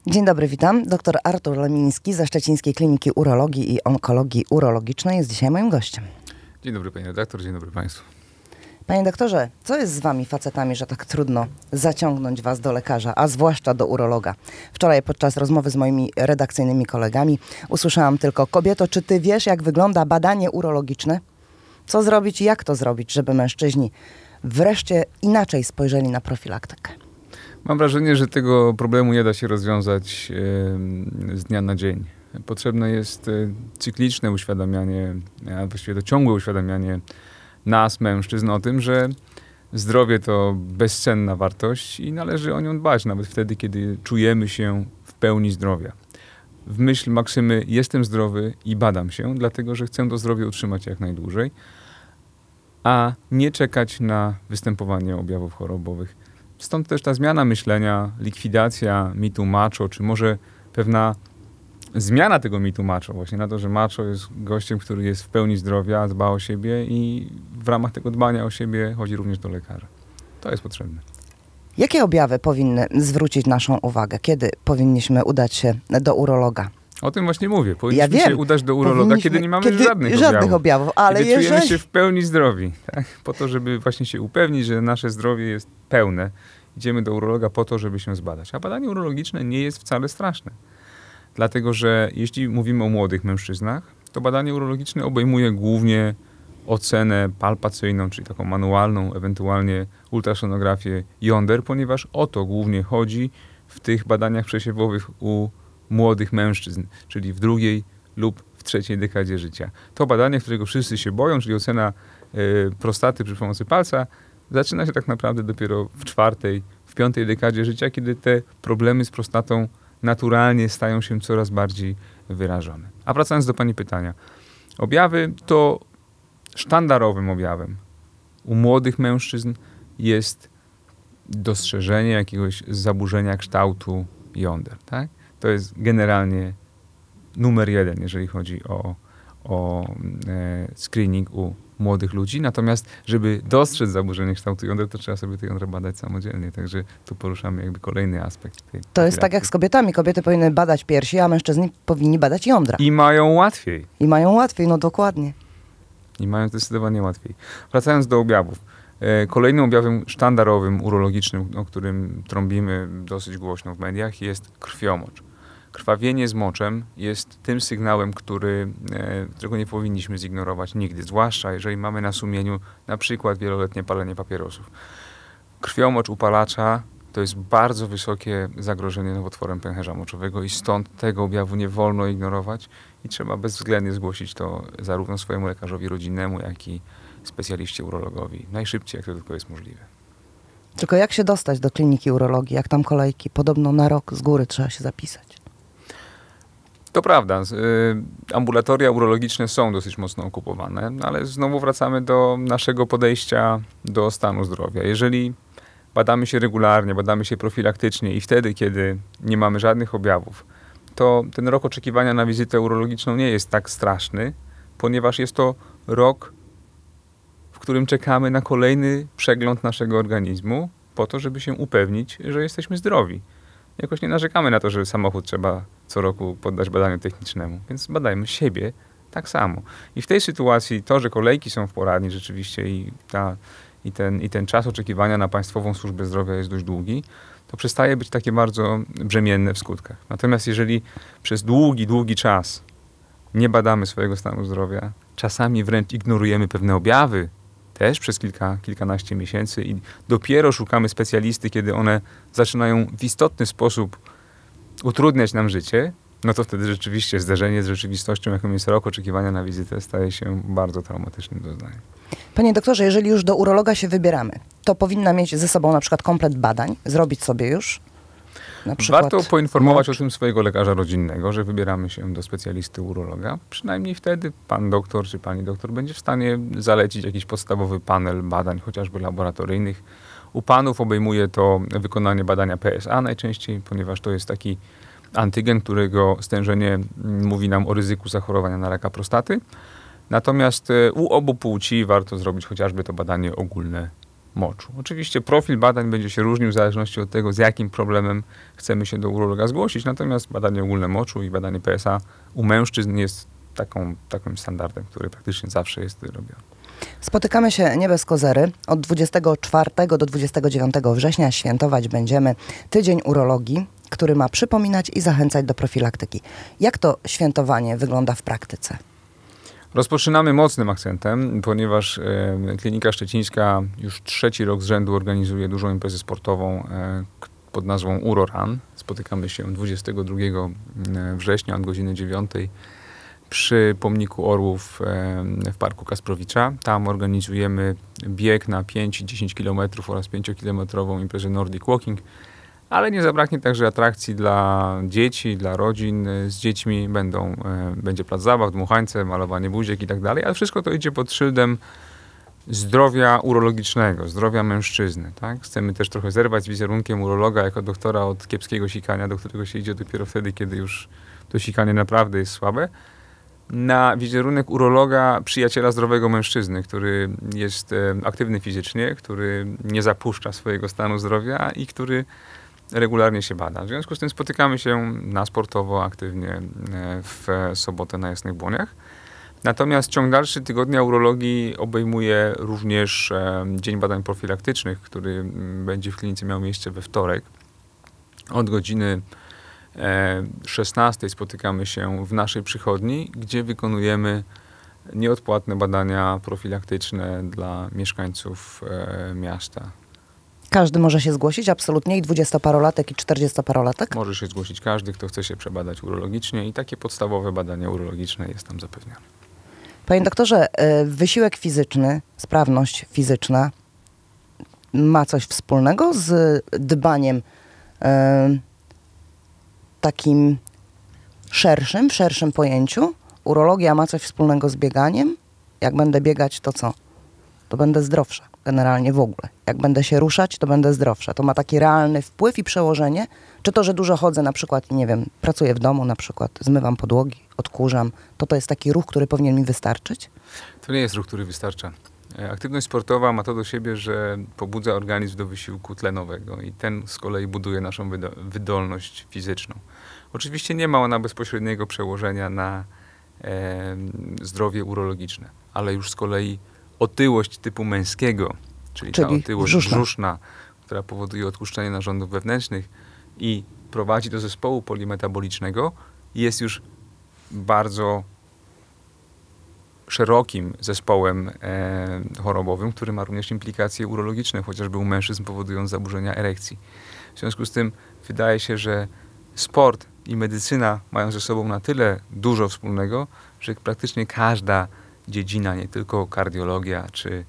Dzień dobry, witam. Dr Artur Lemiński ze Szczecińskiej Kliniki Urologii i Onkologii Urologicznej jest dzisiaj moim gościem. Dzień dobry pani redaktor, dzień dobry państwu. Panie doktorze, co jest z wami facetami, że tak trudno zaciągnąć was do lekarza, a zwłaszcza do urologa? Wczoraj podczas rozmowy z moimi redakcyjnymi kolegami usłyszałam tylko: kobieto, czy ty wiesz, jak wygląda badanie urologiczne? Co zrobić i jak to zrobić, żeby mężczyźni wreszcie inaczej spojrzeli na profilaktykę? Mam wrażenie, że tego problemu nie da się rozwiązać z dnia na dzień. Potrzebne jest cykliczne uświadamianie, a właściwie to ciągłe uświadamianie nas, mężczyzn, o tym, że zdrowie to bezcenna wartość i należy o nią dbać, nawet wtedy, kiedy czujemy się w pełni zdrowia. W myśl maksymy jestem zdrowy i badam się, dlatego że chcę to zdrowie utrzymać jak najdłużej, a nie czekać na występowanie objawów chorobowych. Stąd też ta zmiana myślenia, likwidacja mitu macho, czy może pewna zmiana tego mitu macho, właśnie na to, że macho jest gościem, który jest w pełni zdrowia, dba o siebie i w ramach tego dbania o siebie chodzi również do lekarza. To jest potrzebne. Jakie objawy powinny zwrócić naszą uwagę? Kiedy powinniśmy udać się do urologa? O tym właśnie mówię. Powinniśmy się udać do urologa, kiedy nie mamy żadnych objawów. Ale kiedy czujemy się w pełni zdrowi. Tak? Po to, żeby właśnie się upewnić, że nasze zdrowie jest pełne. Idziemy do urologa po to, żeby się zbadać. A badanie urologiczne nie jest wcale straszne. Dlatego, że jeśli mówimy o młodych mężczyznach, to badanie urologiczne obejmuje głównie ocenę palpacyjną, czyli taką manualną, ewentualnie ultrasonografię jąder, ponieważ o to głównie chodzi w tych badaniach przesiewowych u młodych mężczyzn, czyli w drugiej lub w trzeciej dekadzie życia. To badanie, którego wszyscy się boją, czyli ocena prostaty przy pomocy palca, zaczyna się tak naprawdę dopiero w czwartej, w piątej dekadzie życia, kiedy te problemy z prostatą naturalnie stają się coraz bardziej wyrażone. A wracając do pani pytania. Objawy to sztandarowym objawem u młodych mężczyzn jest dostrzeżenie jakiegoś zaburzenia kształtu jąder. Tak? To jest generalnie numer jeden, jeżeli chodzi o screening u młodych ludzi. Natomiast, żeby dostrzec zaburzenie kształtu jąder, to trzeba sobie te jądra badać samodzielnie. Także tu poruszamy jakby kolejny aspekt tej To jest tak jak z kobietami. Kobiety powinny badać piersi, a mężczyźni powinni badać jądra. I mają łatwiej. No dokładnie. I mają zdecydowanie łatwiej. Wracając do objawów. Kolejnym objawem sztandarowym, urologicznym, o którym trąbimy dosyć głośno w mediach, jest krwiomocz. Krwawienie z moczem jest tym sygnałem, którego nie powinniśmy zignorować nigdy, zwłaszcza jeżeli mamy na sumieniu na przykład wieloletnie palenie papierosów. Krwiomocz upalacza to jest bardzo wysokie zagrożenie nowotworem pęcherza moczowego i stąd tego objawu nie wolno ignorować i trzeba bezwzględnie zgłosić to zarówno swojemu lekarzowi rodzinnemu, jak i specjaliście urologowi. Najszybciej, jak to tylko jest możliwe. Tylko jak się dostać do kliniki urologii? Jak tam kolejki? Podobno na rok z góry trzeba się zapisać. To prawda, ambulatoria urologiczne są dosyć mocno okupowane, ale znowu wracamy do naszego podejścia do stanu zdrowia. Jeżeli badamy się regularnie, badamy się profilaktycznie i wtedy, kiedy nie mamy żadnych objawów, to ten rok oczekiwania na wizytę urologiczną nie jest tak straszny, ponieważ jest to rok, w którym czekamy na kolejny przegląd naszego organizmu po to, żeby się upewnić, że jesteśmy zdrowi. Jakoś nie narzekamy na to, że samochód trzeba co roku poddać badaniu technicznemu, więc badajmy siebie tak samo. I w tej sytuacji to, że kolejki są w poradni rzeczywiście i ten czas oczekiwania na Państwową Służbę Zdrowia jest dość długi, to przestaje być takie bardzo brzemienne w skutkach. Natomiast jeżeli przez długi czas nie badamy swojego stanu zdrowia, czasami wręcz ignorujemy pewne objawy, też przez kilkanaście miesięcy i dopiero szukamy specjalisty, kiedy one zaczynają w istotny sposób utrudniać nam życie, no to wtedy rzeczywiście zderzenie z rzeczywistością, jaką jest rok oczekiwania na wizytę, staje się bardzo traumatycznym doznaniem. Panie doktorze, jeżeli już do urologa się wybieramy, to powinna mieć ze sobą na przykład komplet badań, zrobić sobie już na przykład... Warto poinformować o tym swojego lekarza rodzinnego, że wybieramy się do specjalisty urologa. Przynajmniej wtedy pan doktor czy pani doktor będzie w stanie zalecić jakiś podstawowy panel badań, chociażby laboratoryjnych. U panów obejmuje to wykonanie badania PSA najczęściej, ponieważ to jest taki antygen, którego stężenie mówi nam o ryzyku zachorowania na raka prostaty. Natomiast u obu płci warto zrobić chociażby to badanie ogólne moczu. Oczywiście profil badań będzie się różnił w zależności od tego, z jakim problemem chcemy się do urologa zgłosić, natomiast badanie ogólne moczu i badanie PSA u mężczyzn jest takim standardem, który praktycznie zawsze jest robiony. Spotykamy się nie bez kozery. Od 24 do 29 września świętować będziemy Tydzień Urologii, który ma przypominać i zachęcać do profilaktyki. Jak to świętowanie wygląda w praktyce? Rozpoczynamy mocnym akcentem, ponieważ Klinika Szczecińska już 3. rok z rzędu organizuje dużą imprezę sportową pod nazwą UroRun. Spotykamy się 22 września od godziny 9 przy Pomniku Orłów w Parku Kasprowicza. Tam organizujemy bieg na 5 i 10 km oraz 5-kilometrową imprezę Nordic Walking, ale nie zabraknie także atrakcji dla dzieci, dla rodzin z dziećmi. Będzie plac zabaw, dmuchańce, malowanie buziek i tak dalej, ale wszystko to idzie pod szyldem zdrowia urologicznego, zdrowia mężczyzny. Tak? Chcemy też trochę zerwać z wizerunkiem urologa jako doktora od kiepskiego sikania, do którego się idzie dopiero wtedy, kiedy już to sikanie naprawdę jest słabe, na wizerunek urologa, przyjaciela zdrowego mężczyzny, który jest aktywny fizycznie, który nie zapuszcza swojego stanu zdrowia i który regularnie się bada. W związku z tym spotykamy się na sportowo, aktywnie w sobotę na Jasnych Błoniach. Natomiast ciąg dalszy tygodnia urologii obejmuje również Dzień Badań Profilaktycznych, który będzie w klinice miał miejsce we wtorek. Od godziny 16 spotykamy się w naszej przychodni, gdzie wykonujemy nieodpłatne badania profilaktyczne dla mieszkańców miasta. Każdy może się zgłosić, absolutnie, i 20-parolatek, i 40-parolatek? Może się zgłosić każdy, kto chce się przebadać urologicznie i takie podstawowe badania urologiczne jest tam zapewnione. Panie doktorze, wysiłek fizyczny, sprawność fizyczna ma coś wspólnego z dbaniem takim szerszym, w szerszym pojęciu? Urologia ma coś wspólnego z bieganiem? Jak będę biegać, to co? To będę zdrowsza, generalnie w ogóle. Jak będę się ruszać, to będę zdrowsza. To ma taki realny wpływ i przełożenie? Czy to, że dużo chodzę na przykład, nie wiem, pracuję w domu na przykład, zmywam podłogi, odkurzam, to jest taki ruch, który powinien mi wystarczyć? To nie jest ruch, który wystarcza. Aktywność sportowa ma to do siebie, że pobudza organizm do wysiłku tlenowego i ten z kolei buduje naszą wydolność fizyczną. Oczywiście nie ma ona bezpośredniego przełożenia na zdrowie urologiczne, ale już z kolei otyłość typu męskiego, czyli ta otyłość brzuszna, która powoduje odtłuszczenie narządów wewnętrznych i prowadzi do zespołu polimetabolicznego, jest już bardzo szerokim zespołem chorobowym, który ma również implikacje urologiczne, chociażby u mężczyzn powodując zaburzenia erekcji. W związku z tym wydaje się, że sport i medycyna mają ze sobą na tyle dużo wspólnego, że praktycznie każda dziedzina, nie tylko kardiologia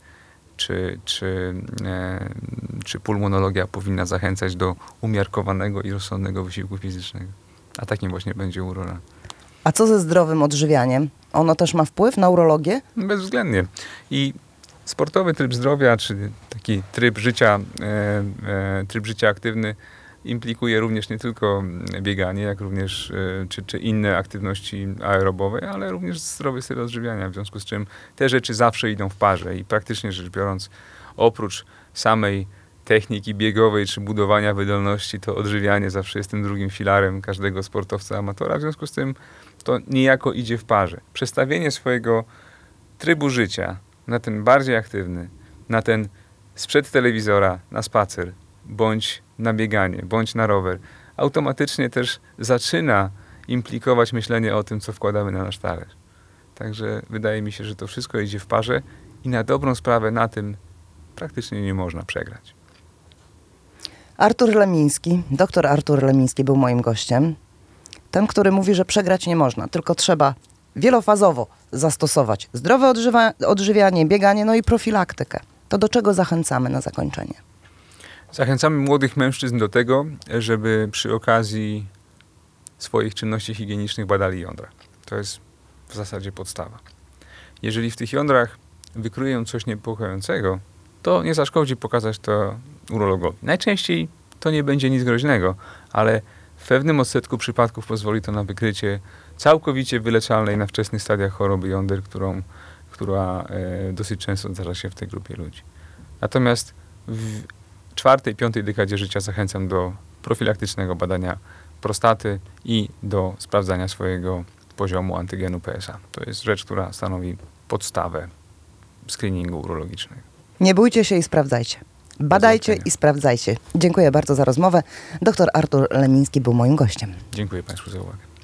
czy pulmonologia powinna zachęcać do umiarkowanego i rozsądnego wysiłku fizycznego. A takim właśnie będzie urolog. A co ze zdrowym odżywianiem? Ono też ma wpływ na urologię? Bezwzględnie. I sportowy tryb zdrowia, czy taki tryb życia aktywny implikuje również nie tylko bieganie, jak również czy inne aktywności aerobowe, ale również zdrowy styl odżywiania, w związku z czym te rzeczy zawsze idą w parze i praktycznie rzecz biorąc, oprócz samej techniki biegowej czy budowania wydolności, to odżywianie zawsze jest tym drugim filarem każdego sportowca amatora, w związku z tym to niejako idzie w parze. Przestawienie swojego trybu życia na ten bardziej aktywny, na ten sprzed telewizora, na spacer, bądź na bieganie, bądź na rower, automatycznie też zaczyna implikować myślenie o tym, co wkładamy na nasz talerz. Także wydaje mi się, że to wszystko idzie w parze i na dobrą sprawę na tym praktycznie nie można przegrać. Artur Lemiński, doktor Artur Lemiński był moim gościem. Ten, który mówi, że przegrać nie można, tylko trzeba wielofazowo zastosować zdrowe odżywianie, bieganie, no i profilaktykę. To do czego zachęcamy na zakończenie? Zachęcamy młodych mężczyzn do tego, żeby przy okazji swoich czynności higienicznych badali jądra. To jest w zasadzie podstawa. Jeżeli w tych jądrach wykryją coś niepokojącego, to nie zaszkodzi pokazać to urologowi. Najczęściej to nie będzie nic groźnego, ale w pewnym odsetku przypadków pozwoli to na wykrycie całkowicie wyleczalnej na wczesnych stadiach choroby jąder, która dosyć często zdarza się w tej grupie ludzi. Natomiast w 4., 5. dekadzie życia zachęcam do profilaktycznego badania prostaty i do sprawdzania swojego poziomu antygenu PSA. To jest rzecz, która stanowi podstawę screeningu urologicznego. Nie bójcie się i sprawdzajcie. Badajcie wątpienia. i sprawdzajcie. Dziękuję bardzo za rozmowę. Dr Artur Lemiński był moim gościem. Dziękuję Państwu za uwagę.